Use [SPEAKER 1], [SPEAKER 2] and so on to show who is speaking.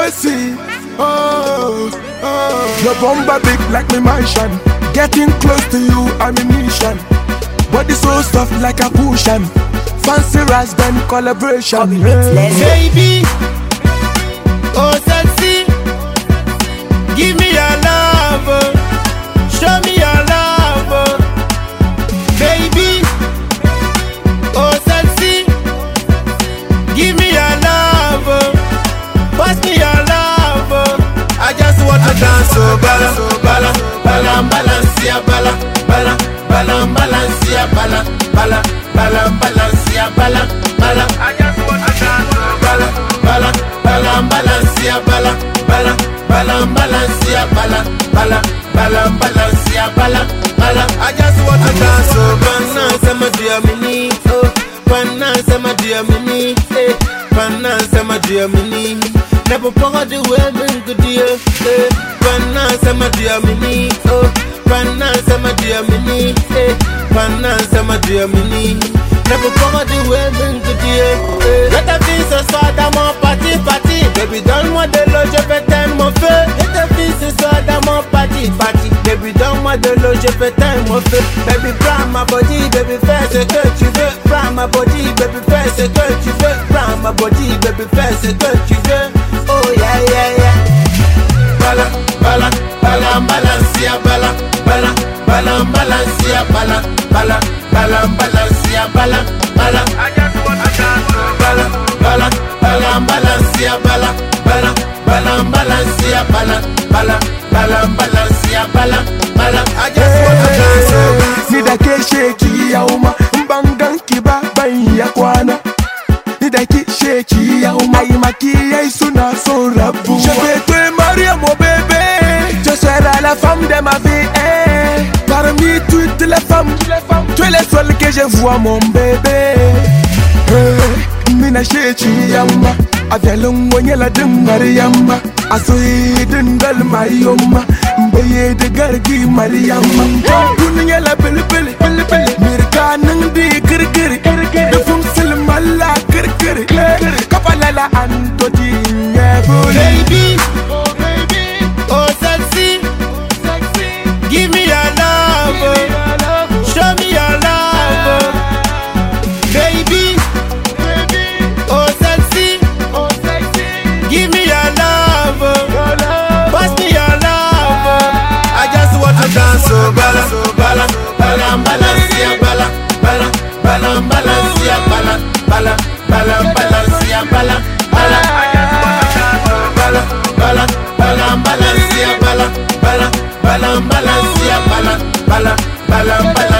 [SPEAKER 1] mercy. Oh, oh. Your bomba big like my mansion. Getting close to you, ammunition. Body so soft like a cushion. Fancy rice band collaboration.
[SPEAKER 2] Baby, oh sexy, give me your love, show me your love. Baby, oh sexy, give me your love, pass me your love. I just want to dance, so bala, bala, bala, balance, ya bala, bala, bala, balance, ya bala, bala, bala, balance, ya bala, bala. I just want to dance, so bala, bala, bala, balance, ya bala, bala, bala, balance, ya bala, bala, bala, balance, ya bala, bala. I just want to dance, so bana, sama dia mini, oh, bana, sama dia mini, eh, bana, sama dia mini. Never forget the world bring good deal. Bana sama dia mini, oh. Bana sama dia mini, bana sama dia mini. Never forget the world bring good deal. Let the fils ce soir dans mon party, party. Baby donne-moi de l'eau, je vais t'aimer mon feu. Let the fils ce soir dans mon party, party. Baby donne-moi de l'eau, je vais t'aimer mon feu. Baby prends ma body, baby fais ce que tu veux. Prends ma body, baby fais ce que tu veux. Prends ma body, baby fais ce que tu veux. Oh yeah yeah yeah. Bala bala bala balancia bala bala bala balancia bala bala bala balancia bala bala. I just want to dance. Bala bala bala balancia bala bala bala balancia bala bala bala balancia bala bala. I just want to dance.
[SPEAKER 1] Ni da ke sheki yauma mbangan ki ba ban ya kwana. Ni da ki sheki yauma ai makiyai suna son rabu. Je vais te marier mon bébé. Je serai la femme de ma vie. Parmi toutes les femmes, tu es la seule que je vois mon bébé. Mina sheki yauma avelun wanyela din Maryamma. Asoyi din dal mayoma mbaye de gargi Maryamma. Dunya la bilbil mirkanin di girgiri da fum silmalla girgiri kapalala antoti nyebuli.
[SPEAKER 2] Baby, oh sexy, give me your love, show me your love. Baby, oh sexy, give me your love, pass me your love. I just want to dance, so bala, bala, bala, balancia, bala, bala, bala, balancia, bala, bala, bala, balancia, bala, bala. I just want to dance, so bala, bala, bala, balancia, bala, bala, bala, balancia, bala, bala, bala, bala.